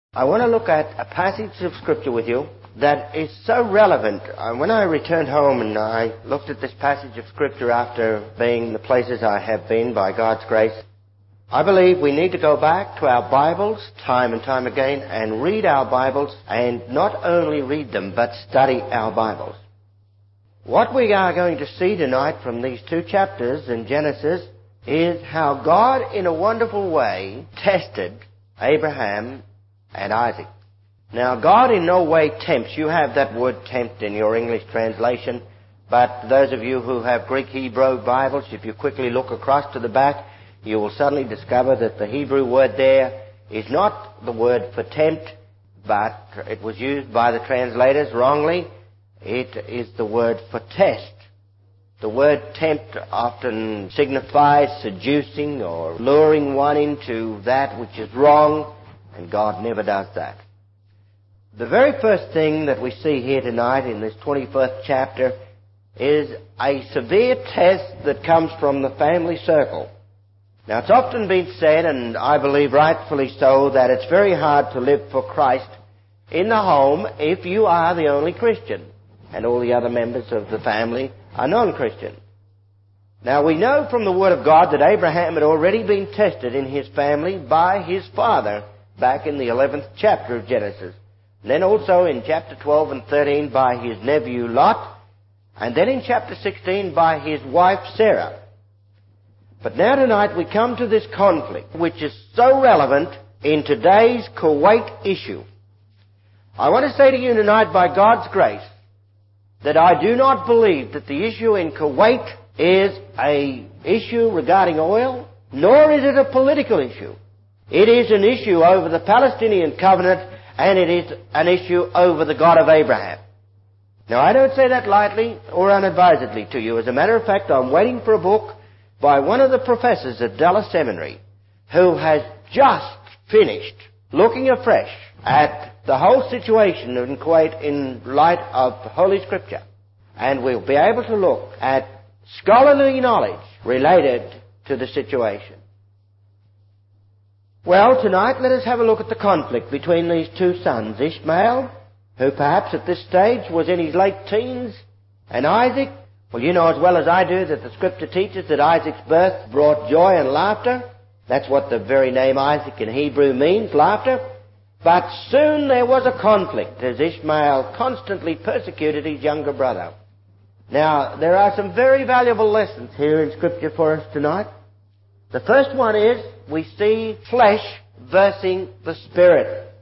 I want to look at a passage of Scripture with you that is so relevant. When I returned home and I looked at this passage of Scripture after being the places I have been by God's grace, I believe we need to go back to our Bibles time and time again and read our Bibles, and not only read them but study our Bibles. What we are going to see tonight from these two chapters in Genesis is how God in a wonderful way tested Abraham and Isaac. Now, God in no way tempts. You have that word tempt in your English translation, but those of you who have Greek Hebrew Bibles, if you quickly look across to the back, you will suddenly discover that the Hebrew word there is not the word for tempt, but it was used by the translators wrongly. It is the word for test. The word tempt often signifies seducing or luring one into that which is wrong, and God never does that. The very first thing that we see here tonight in this 21st chapter is a severe test that comes from the family circle. Now, it's often been said, and I believe rightfully so, that it's very hard to live for Christ in the home if you are the only Christian and all the other members of the family are non-Christian. Now, we know from the Word of God that Abraham had already been tested in his family by his father back in the 11th chapter of Genesis. And then also in chapter 12 and 13 by his nephew Lot, and then in chapter 16 by his wife Sarah. But now tonight we come to this conflict which is so relevant in today's Kuwait issue. I want to say to you tonight, by God's grace, that I do not believe that the issue in Kuwait is an issue regarding oil, nor is it a political issue. It is an issue over the Palestinian covenant, and it is an issue over the God of Abraham. Now, I don't say that lightly or unadvisedly to you. As a matter of fact, I'm waiting for a book by one of the professors at Dallas Seminary who has just finished looking afresh at the whole situation in Kuwait in light of Holy Scripture. And we'll be able to look at scholarly knowledge related to the situation. Well, tonight let us have a look at the conflict between these two sons, Ishmael, who perhaps at this stage was in his late teens, and Isaac. Well, you know as well as I do that the Scripture teaches that Isaac's birth brought joy and laughter. That's what the very name Isaac in Hebrew means, laughter. But soon there was a conflict as Ishmael constantly persecuted his younger brother. Now, there are some very valuable lessons here in Scripture for us tonight. The first one is we see flesh versus the spirit.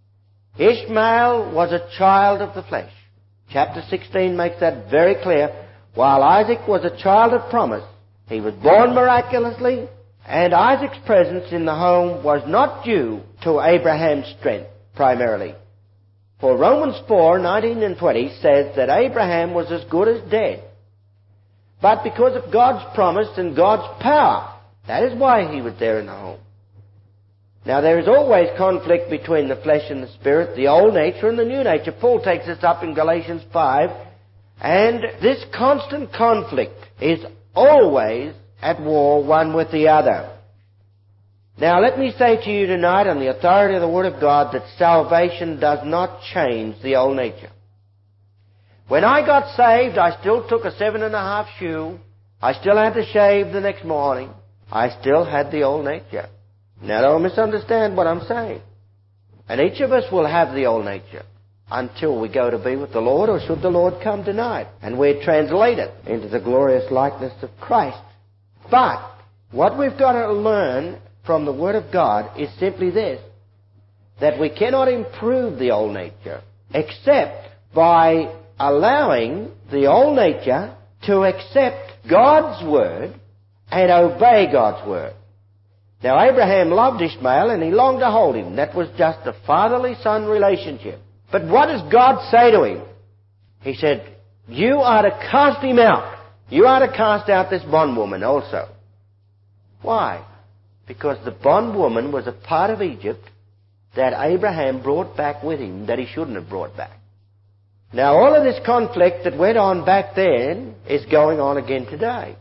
Ishmael was a child of the flesh. Chapter 16 makes that very clear. While Isaac was a child of promise, he was born miraculously, and Isaac's presence in the home was not due to Abraham's strength, primarily. For Romans 4:19 and 20 says that Abraham was as good as dead. But because of God's promise and God's power, that is why he was there in the home. Now, there is always conflict between the flesh and the spirit, the old nature and the new nature. Paul takes this up in Galatians 5, and this constant conflict is always at war one with the other. Now, let me say to you tonight on the authority of the Word of God that salvation does not change the old nature. When I got saved, I still took a 7.5 shoe. I still had to shave the next morning. I still had the old nature. Now, don't misunderstand what I'm saying. And each of us will have the old nature until we go to be with the Lord, or should the Lord come tonight, and we're translated into the glorious likeness of Christ. But what we've got to learn from the Word of God is simply this, that we cannot improve the old nature except by allowing the old nature to accept God's Word and obey God's Word. Now, Abraham loved Ishmael and he longed to hold him. That was just a fatherly-son relationship. But what does God say to him? He said, you are to cast him out. You are to cast out this bondwoman also. Why? Because the bondwoman was a part of Egypt that Abraham brought back with him that he shouldn't have brought back. Now, all of this conflict that went on back then is going on again today.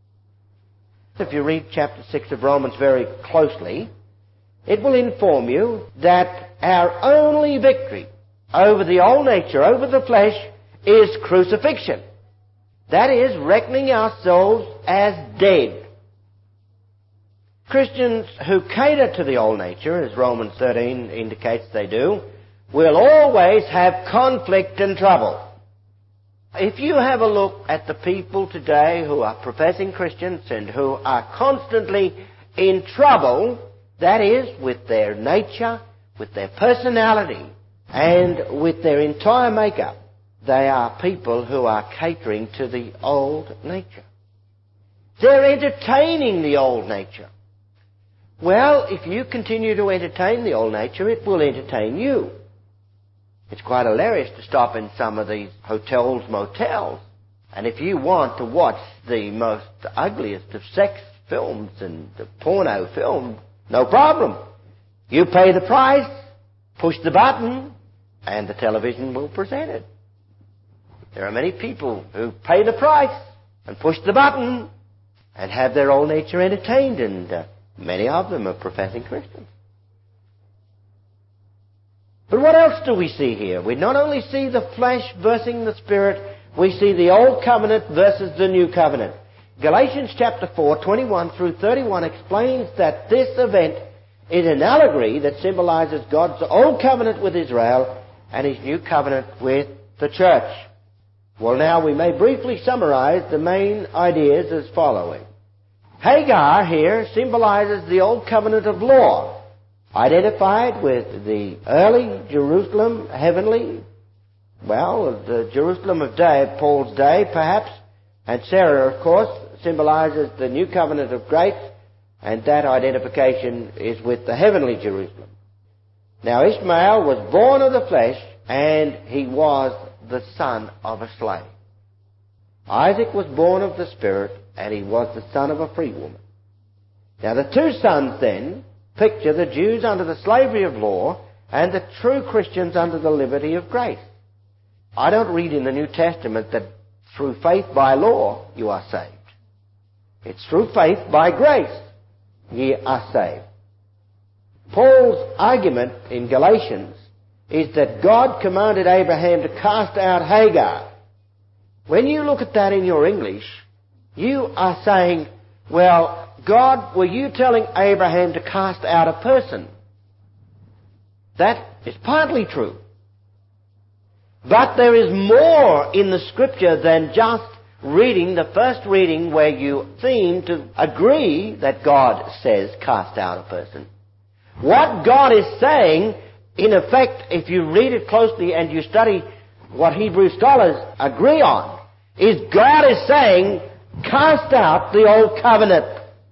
If you read chapter 6 of Romans very closely, it will inform you that our only victory over the old nature, over the flesh, is crucifixion. That is, reckoning ourselves as dead. Christians who cater to the old nature, as Romans 13 indicates they do, will always have conflict and trouble. If you have a look at the people today who are professing Christians and who are constantly in trouble, that is, with their nature, with their personality, and with their entire makeup, they are people who are catering to the old nature. They're entertaining the old nature. Well, if you continue to entertain the old nature, it will entertain you. It's quite hilarious to stop in some of these hotels, motels, and if you want to watch the most ugliest of sex films and the porno film, no problem. You pay the price, push the button, and the television will present it. There are many people who pay the price and push the button and have their old nature entertained, and many of them are professing Christians. But what else do we see here? We not only see the flesh versus the Spirit, we see the Old Covenant versus the New Covenant. Galatians chapter 4, 21 through 31 explains that this event is an allegory that symbolizes God's Old Covenant with Israel and His New Covenant with the church. Well, now we may briefly summarize the main ideas as following. Hagar here symbolizes the Old Covenant of law, identified with the early Jerusalem, heavenly, the Jerusalem of Paul's day, perhaps, and Sarah, of course, symbolizes the New Covenant of grace, and that identification is with the heavenly Jerusalem. Now, Ishmael was born of the flesh, and he was the son of a slave. Isaac was born of the Spirit, and he was the son of a free woman. Now, the two sons, then, picture the Jews under the slavery of law and the true Christians under the liberty of grace. I don't read in the New Testament that through faith by law you are saved. It's through faith by grace ye are saved. Paul's argument in Galatians is that God commanded Abraham to cast out Hagar. When you look at that in your English, you are saying, well, God, were you telling Abraham to cast out a person? That is partly true. But there is more in the Scripture than just reading the first reading where you seem to agree that God says cast out a person. What God is saying, in effect, if you read it closely and you study what Hebrew scholars agree on, is God is saying cast out the old covenant.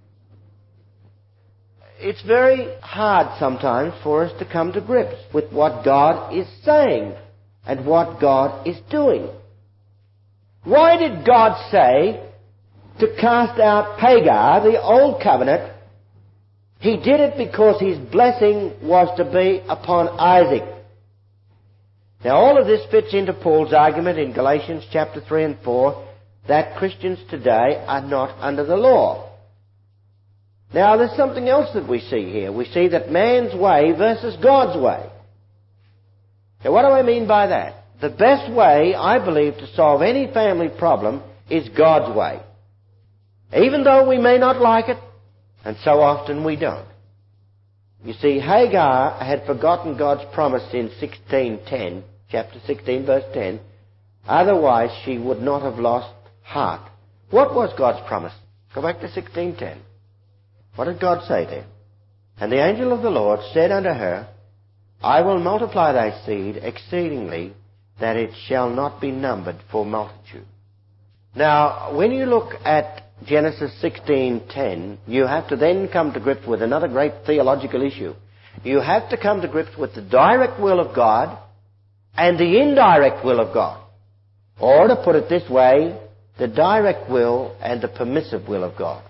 It's very hard sometimes for us to come to grips with what God is saying and what God is doing. Why did God say to cast out Hagar, the old covenant? He did it because His blessing was to be upon Isaac. Now all of this fits into Paul's argument in Galatians chapter 3 and 4 that Christians today are not under the law. Now there's something else that we see here. We see that man's way versus God's way. Now what do I mean by that? The best way, I believe, to solve any family problem is God's way. Even though we may not like it, and so often we don't. You see, Hagar had forgotten God's promise in 16:10, chapter 16, verse 10. Otherwise, she would not have lost heart. What was God's promise? Go back to 16:10. What did God say there? And the angel of the Lord said unto her, I will multiply thy seed exceedingly, that it shall not be numbered for multitude. Now, when you look at Genesis 16:10, you have to then come to grips with another great theological issue. You have to come to grips with the direct will of God and the indirect will of God. Or, to put it this way, the direct will and the permissive will of God.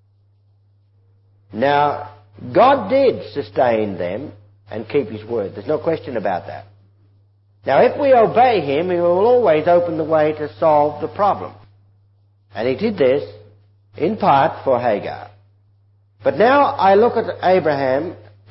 Now, God did sustain them and keep His word. There's no question about that. Now, if we obey Him, He will always open the way to solve the problem. And He did this, in part, for Hagar. But now I look at Abraham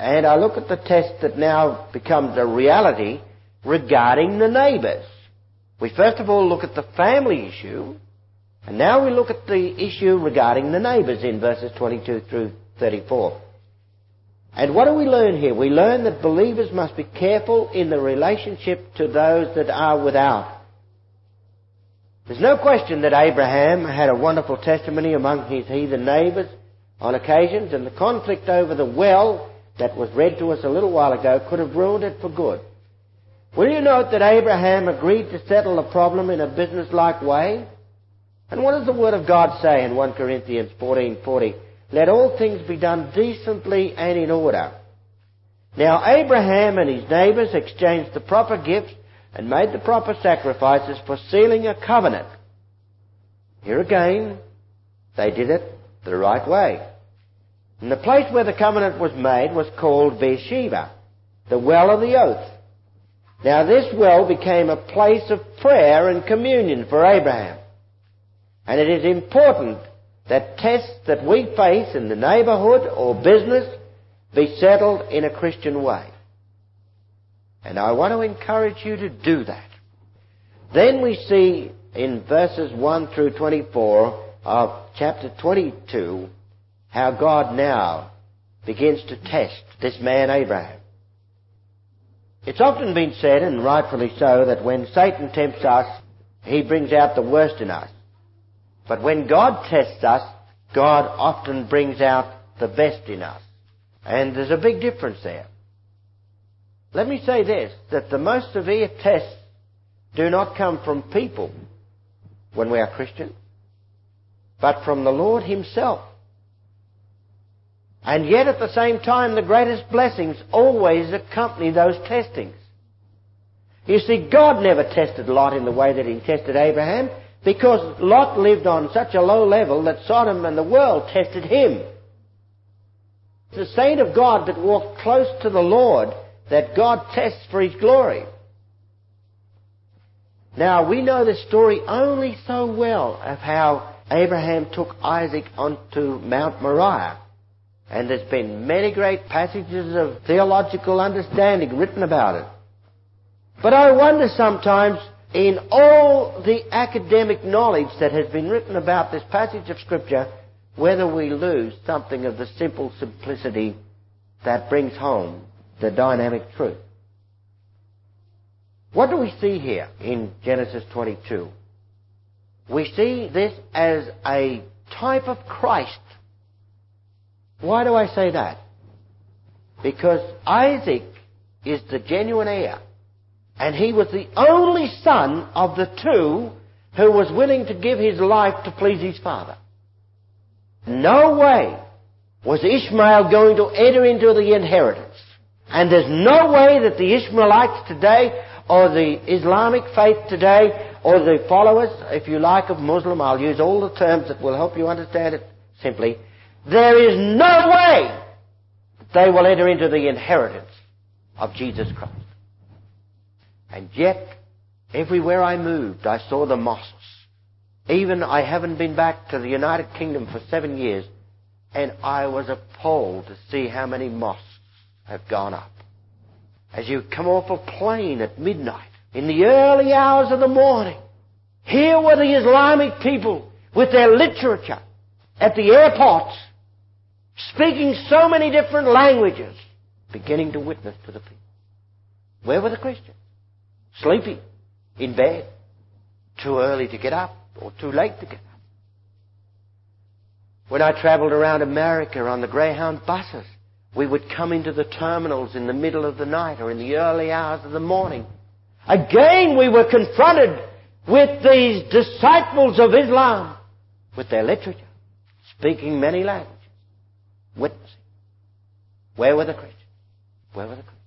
And I look at the test that now becomes a reality regarding the neighbours. We first of all look at the family issue, and now we look at the issue regarding the neighbours in verses 22 through 34. And what do we learn here? We learn that believers must be careful in the relationship to those that are without. There's no question that Abraham had a wonderful testimony among his heathen neighbours on occasions, and the conflict over the well that was read to us a little while ago could have ruined it for good. Will you note that Abraham agreed to settle the problem in a business-like way? And what does the Word of God say in 1 Corinthians 14:40? Let all things be done decently and in order. Now Abraham and his neighbours exchanged the proper gifts and made the proper sacrifices for sealing a covenant. Here again, they did it the right way. And the place where the covenant was made was called Beersheba, the well of the oath. Now this well became a place of prayer and communion for Abraham. And it is important that tests that we face in the neighbourhood or business be settled in a Christian way. And I want to encourage you to do that. Then we see in verses 1 through 24 of chapter 22 how God now begins to test this man Abraham. It's often been said, and rightfully so, that when Satan tempts us, he brings out the worst in us. But when God tests us, God often brings out the best in us. And there's a big difference there. Let me say this, that the most severe tests do not come from people when we are Christians, but from the Lord Himself. And yet at the same time, the greatest blessings always accompany those testings. You see, God never tested Lot in the way that He tested Abraham, because Lot lived on such a low level that Sodom and the world tested him. It's the saint of God that walked close to the Lord that God tests for His glory. Now, we know the story only so well of how Abraham took Isaac onto Mount Moriah. And there's been many great passages of theological understanding written about it. But I wonder sometimes, in all the academic knowledge that has been written about this passage of Scripture, whether we lose something of the simple simplicity that brings home the dynamic truth. What do we see here in Genesis 22? We see this as a type of Christ. Why do I say that? Because Isaac is the genuine heir. And he was the only son of the two who was willing to give his life to please his father. No way was Ishmael going to enter into the inheritance. And there's no way that the Ishmaelites today, or the Islamic faith today, or the followers, if you like, of Muslim, I'll use all the terms that will help you understand it simply, there is no way they will enter into the inheritance of Jesus Christ. And yet, everywhere I moved, I saw the mosques. Even I haven't been back to the United Kingdom for 7 years, and I was appalled to see how many mosques have gone up. As you come off a plane at midnight, in the early hours of the morning, here were the Islamic people with their literature at the airports, speaking so many different languages, beginning to witness to the people. Where were the Christians? Sleeping in bed, too early to get up or too late to get up. When I travelled around America on the Greyhound buses, we would come into the terminals in the middle of the night or in the early hours of the morning. Again, we were confronted with these disciples of Islam with their literature, speaking many languages, witnessing. Where were the Christians? Where were the Christians?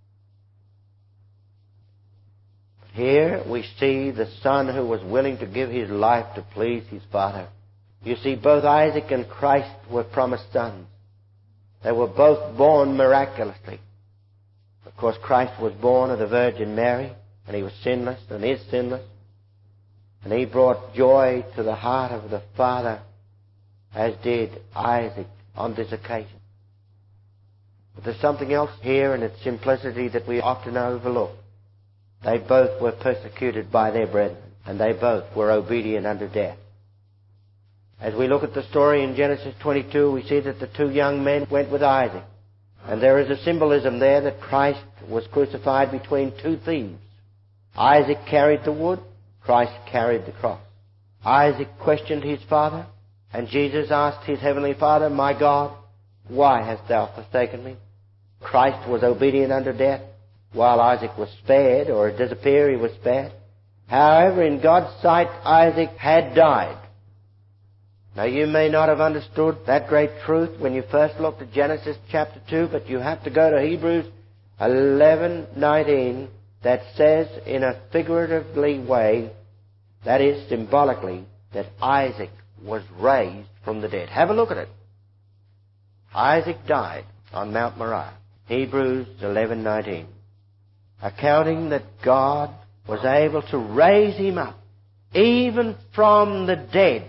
Here we see the son who was willing to give his life to please his father. You see, both Isaac and Christ were promised sons. They were both born miraculously. Of course, Christ was born of the Virgin Mary, and he was sinless and is sinless. And he brought joy to the heart of the Father, as did Isaac on this occasion. But there's something else here in its simplicity that we often overlook. They both were persecuted by their brethren, and they both were obedient unto death. As we look at the story in Genesis 22, we see that the two young men went with Isaac. And there is a symbolism there that Christ was crucified between two thieves. Isaac carried the wood, Christ carried the cross. Isaac questioned his father, and Jesus asked his heavenly Father, "My God, why hast thou forsaken me?" Christ was obedient unto death, while Isaac was spared, or it does appear he was spared. However, in God's sight, Isaac had died. Now, you may not have understood that great truth when you first looked at Genesis chapter 2, but you have to go to Hebrews 11:19, that says in a figuratively way, that is symbolically, that Isaac was raised from the dead. Have a look at it. Isaac died on Mount Moriah. Hebrews 11:19. Accounting that God was able to raise him up, even from the dead,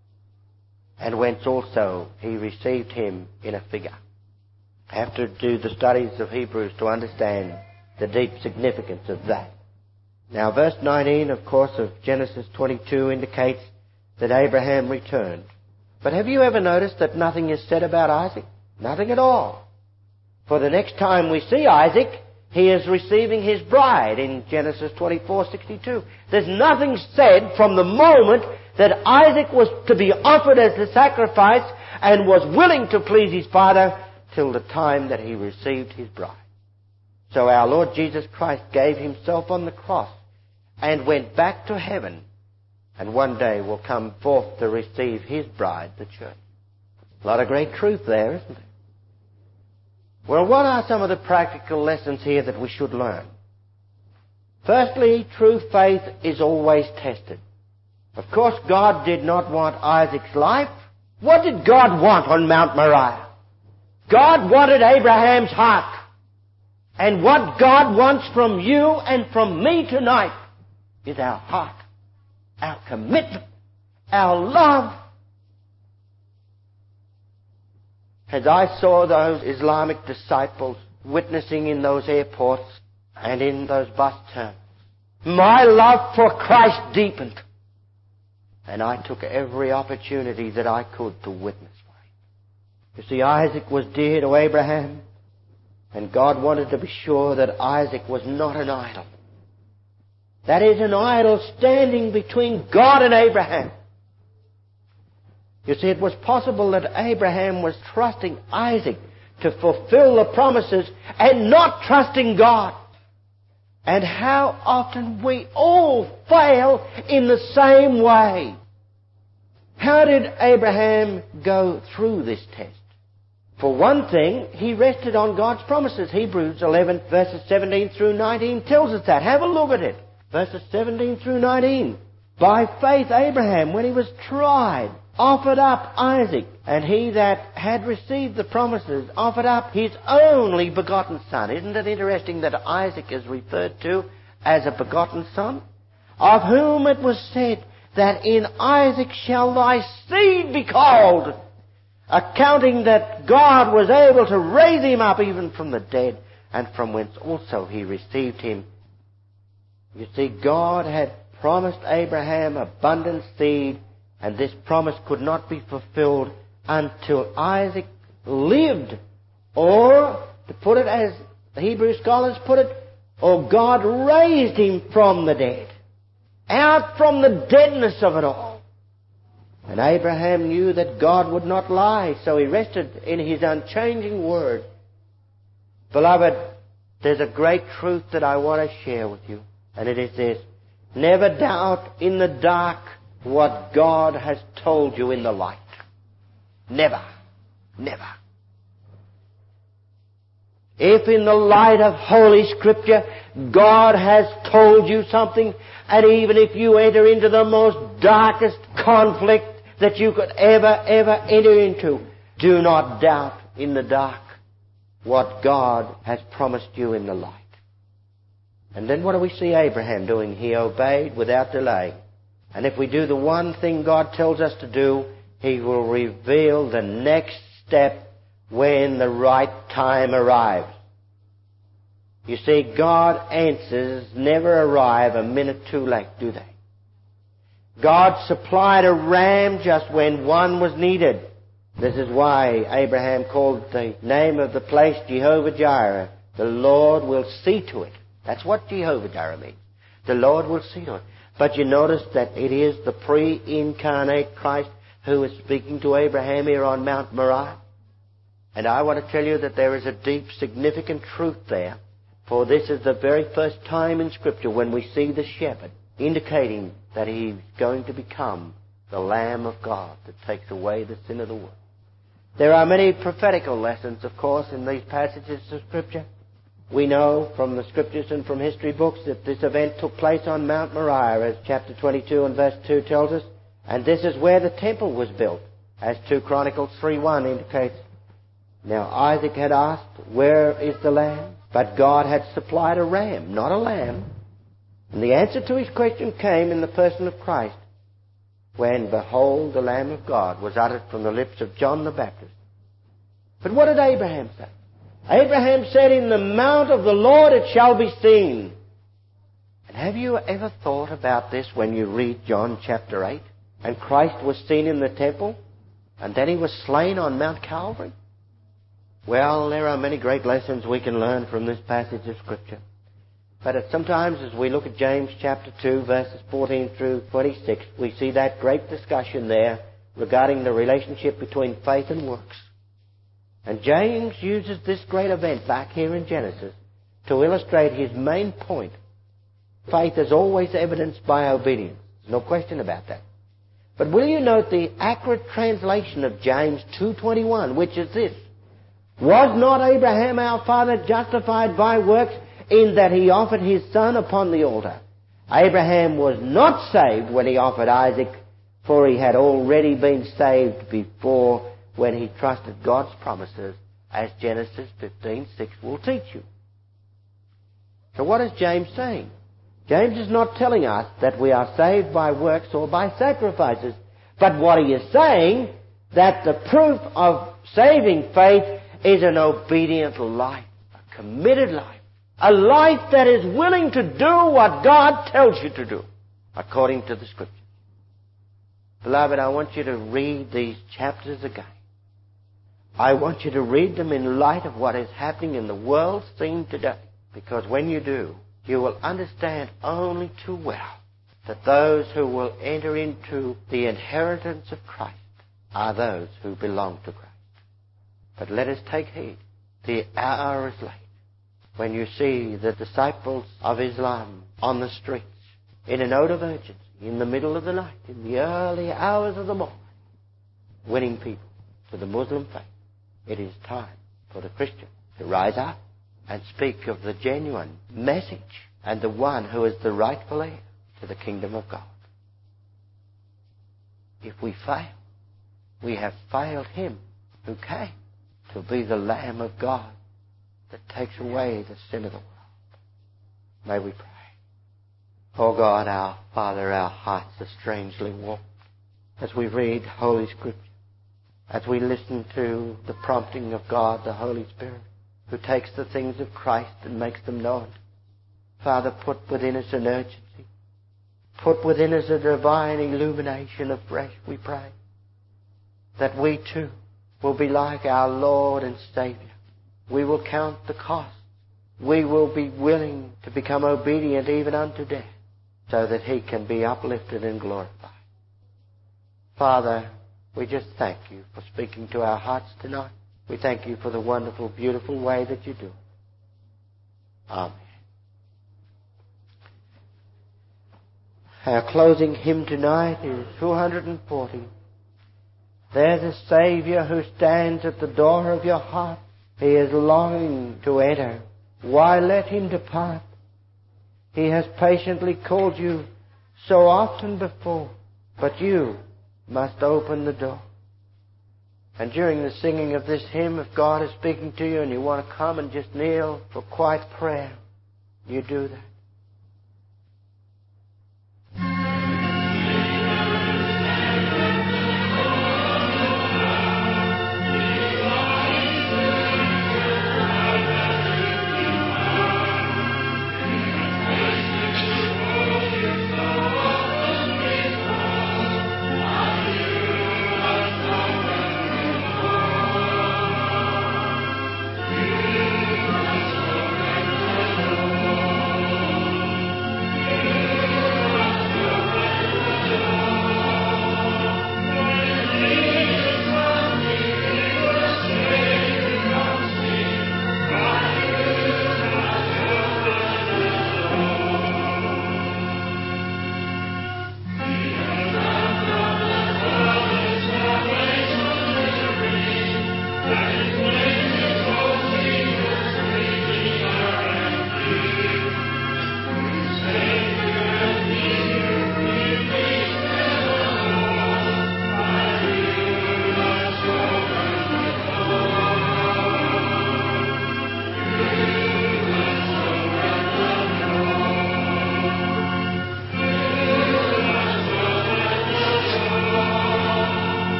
and whence also he received him in a figure. I have to do the studies of Hebrews to understand the deep significance of that. Now, verse 19, of course, of Genesis 22 indicates that Abraham returned. But have you ever noticed that nothing is said about Isaac? Nothing at all. For the next time we see Isaac, he is receiving his bride in Genesis 24:62. There's nothing said from the moment that Isaac was to be offered as the sacrifice and was willing to please his father till the time that he received his bride. So our Lord Jesus Christ gave himself on the cross and went back to heaven, and one day will come forth to receive his bride, the church. A lot of great truth there, isn't there? Well, what are some of the practical lessons here that we should learn? Firstly, true faith is always tested. Of course, God did not want Isaac's life. What did God want on Mount Moriah? God wanted Abraham's heart. And what God wants from you and from me tonight is our heart, our commitment, our love. As I saw those Islamic disciples witnessing in those airports and in those bus terminals, my love for Christ deepened. And I took every opportunity that I could to witness for him. You see, Isaac was dear to Abraham, and God wanted to be sure that Isaac was not an idol. That is, an idol standing between God and Abraham. You see, it was possible that Abraham was trusting Isaac to fulfill the promises and not trusting God. And how often we all fail in the same way. How did Abraham go through this test? For one thing, he rested on God's promises. Hebrews 11 verses 17 through 19 tells us that. Have a look at it. Verses 17 through 19. By faith Abraham, when he was tried, offered up Isaac, and he that had received the promises offered up his only begotten son. Isn't it interesting that Isaac is referred to as a begotten son? Of whom it was said that in Isaac shall thy seed be called, accounting that God was able to raise him up even from the dead, and from whence also he received him. You see, God had promised Abraham abundant seed, and this promise could not be fulfilled until Isaac lived. Or, to put it as the Hebrew scholars put it, or God raised him from the dead. Out from the deadness of it all. And Abraham knew that God would not lie, so he rested in his unchanging word. Beloved, there's a great truth that I want to share with you, and it is this. Never doubt in the dark what God has told you in the light. Never. Never. If in the light of Holy Scripture God has told you something, and even if you enter into the most darkest conflict that you could ever enter into, do not doubt in the dark what God has promised you in the light. And then what do we see Abraham doing? He obeyed without delay. And if we do the one thing God tells us to do, He will reveal the next step when the right time arrives. You see, God answers never arrive a minute too late, do they? God supplied a ram just when one was needed. This is why Abraham called the name of the place Jehovah-Jireh. The Lord will see to it. That's what Jehovah-Jireh means. The Lord will see to it. But you notice that it is the pre-incarnate Christ who is speaking to Abraham here on Mount Moriah. And I want to tell you that there is a deep, significant truth there. For this is the very first time in Scripture when we see the shepherd indicating that he's going to become the Lamb of God that takes away the sin of the world. There are many prophetical lessons, of course, in these passages of Scripture. We know from the Scriptures and from history books that this event took place on Mount Moriah, as chapter 22 and verse 2 tells us. And this is where the temple was built, as 2 Chronicles 3:1 indicates. Now Isaac had asked, "Where is the lamb?" But God had supplied a ram, not a lamb. And the answer to his question came in the person of Christ, when, behold, the Lamb of God was uttered from the lips of John the Baptist. But what did Abraham say? Abraham said, "In the mount of the Lord it shall be seen." And have you ever thought about this when you read John chapter 8? And Christ was seen in the temple, and then he was slain on Mount Calvary? Well, there are many great lessons we can learn from this passage of Scripture. But sometimes as we look at James chapter 2, verses 14 through 26, we see that great discussion there regarding the relationship between faith and works. And James uses this great event back here in Genesis to illustrate his main point. Faith is always evidenced by obedience. No question about that. But will you note the accurate translation of James 2:21, which is this: "Was not Abraham our father justified by works in that he offered his son upon the altar? Abraham was not saved when he offered Isaac, for he had already been saved before when he trusted God's promises, as Genesis 15:6 will teach you." So what is James saying? James is not telling us that we are saved by works or by sacrifices. But what he is saying, that the proof of saving faith is an obedient life, a committed life, a life that is willing to do what God tells you to do, according to the Scriptures. Beloved, I want you to read these chapters again. I want you to read them in light of what is happening in the world scene today. Because when you do, you will understand only too well that those who will enter into the inheritance of Christ are those who belong to Christ. But let us take heed. The hour is late. When you see the disciples of Islam on the streets in a note of urgency, in the middle of the night, in the early hours of the morning, winning people to the Muslim faith, it is time for the Christian to rise up and speak of the genuine message and the one who is the rightful heir to the kingdom of God. If we fail, we have failed him who came to be the Lamb of God that takes away the sin of the world. May we pray. Oh God, our Father, our hearts are strangely warmed as we read Holy Scripture, as we listen to the prompting of God, the Holy Spirit, who takes the things of Christ and makes them known. Father, put within us an urgency. Put within us a divine illumination afresh, we pray, that we too will be like our Lord and Savior. We will count the cost. We will be willing to become obedient even unto death, so that he can be uplifted and glorified. Father, we just thank you for speaking to our hearts tonight. We thank you for the wonderful, beautiful way that you do it. Amen. Our closing hymn tonight is 240. There's a Saviour who stands at the door of your heart. He is longing to enter. Why let him depart? He has patiently called you so often before, but you must open the door. And during the singing of this hymn, if God is speaking to you and you want to come and just kneel for quiet prayer, you do that.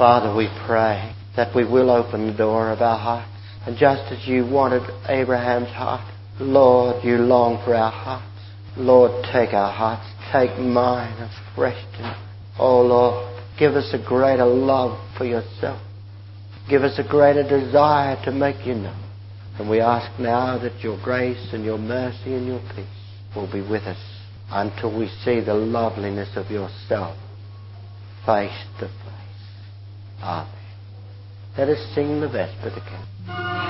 Father, we pray that we will open the door of our hearts. And just as you wanted Abraham's heart, Lord, you long for our hearts. Lord, take our hearts. Take mine afresh tonight. Oh, Lord, give us a greater love for yourself. Give us a greater desire to make you known. And we ask now that your grace and your mercy and your peace will be with us until we see the loveliness of yourself face to face. Amen. Let us sing the Vesper together.